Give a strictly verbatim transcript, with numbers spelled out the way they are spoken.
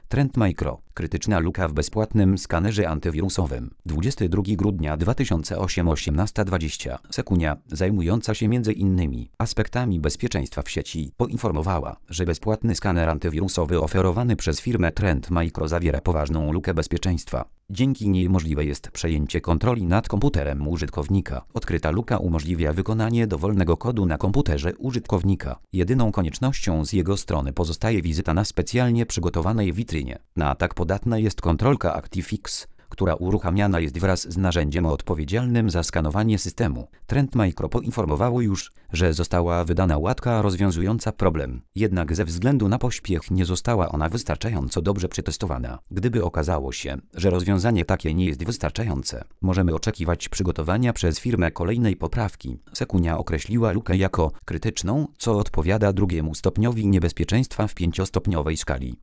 Trend Micro. Krytyczna luka w bezpłatnym skanerze antywirusowym. dwudziestego drugiego grudnia dwa tysiące ósmego osiemnasta dwadzieścia. Sekunia, zajmująca się między innymi aspektami bezpieczeństwa w sieci, poinformowała, że bezpłatny skaner antywirusowy oferowany przez firmę Trend Micro zawiera poważną lukę bezpieczeństwa. Dzięki niej możliwe jest przejęcie kontroli nad komputerem użytkownika. Odkryta luka umożliwia wykonanie dowolnego kodu na komputerze użytkownika. Jedyną koniecznością z jego strony pozostaje wizyta na specjalnie przygotowanej witrynie. Na atak podatna jest kontrolka ActiveX, która uruchamiana jest wraz z narzędziem odpowiedzialnym za skanowanie systemu. Trend Micro poinformowało już, że została wydana łatka rozwiązująca problem. Jednak ze względu na pośpiech nie została ona wystarczająco dobrze przetestowana. Gdyby okazało się, że rozwiązanie takie nie jest wystarczające, możemy oczekiwać przygotowania przez firmę kolejnej poprawki. Sekunia określiła lukę jako krytyczną, co odpowiada drugiemu stopniowi niebezpieczeństwa w pięciostopniowej skali.